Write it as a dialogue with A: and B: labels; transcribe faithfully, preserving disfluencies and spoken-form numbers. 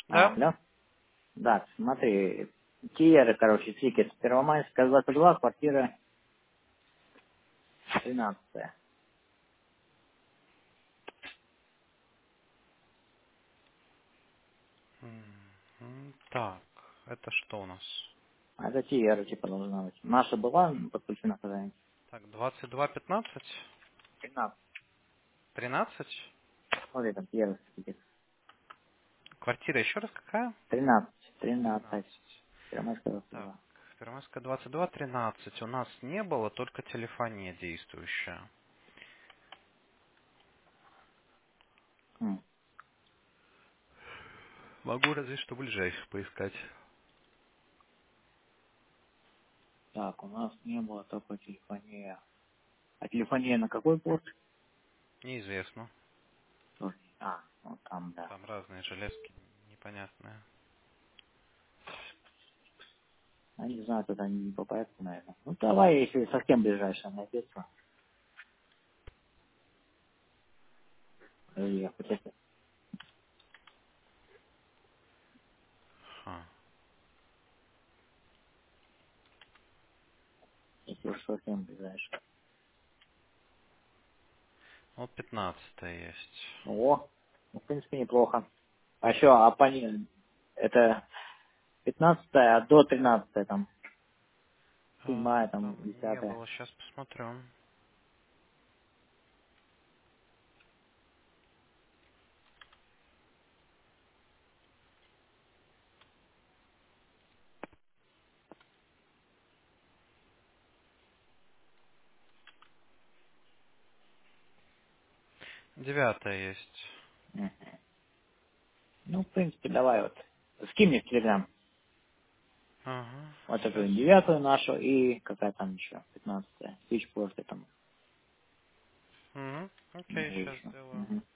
A: А,
B: Да?
A: алло? Да, смотри, Киера, короче, Тикет, Первомайская, двадцать два, квартира тринадцатая.
B: М, Так, это что у нас?
A: А это Тиера, типа, должна быть. Наша была подключена когда-нибудь?
B: Так, двадцать два пятнадцать?
A: тринадцать.
B: тринадцать?
A: Смотри, там Тиера, Тикет.
B: Квартира еще раз какая?
A: тринадцать, тринадцать.
B: тринадцать.
A: Первомайская, двадцать
B: Так,
A: два.
B: Первомайская двадцать два, тринадцать. У нас не было, только телефония действующая.
A: М.
B: Могу разве что ближайших поискать.
A: Так, у нас не было только телефония. А телефония на какой порт?
B: Неизвестно.
A: Тоже. А, ну там, да.
B: Там разные железки непонятные.
A: Я не знаю, туда не попадет, наверное. Ну, давай, если совсем ближайшая найдется. Или я хоть это,
B: Ха.
A: если уж совсем ближайшая.
B: Вот пятнадцатая есть.
A: О, ну, в принципе, неплохо. А еще, а по ним, это пятнадцатая, а до тринадцатой там,
B: А,
A: седьмая, там,
B: там не
A: десятая.
B: было, сейчас посмотрю. Девятая есть.
A: Мгм. Ну, в принципе, давай вот. Скинь мне в Телеграм.
B: Ага,
A: Вот
B: сейчас.
A: эту девятую нашу и какая там еще, пятнадцатая. Тысяч после там
B: Угу. Окей, сейчас
A: вышло.
B: сделаю.
A: Мгм.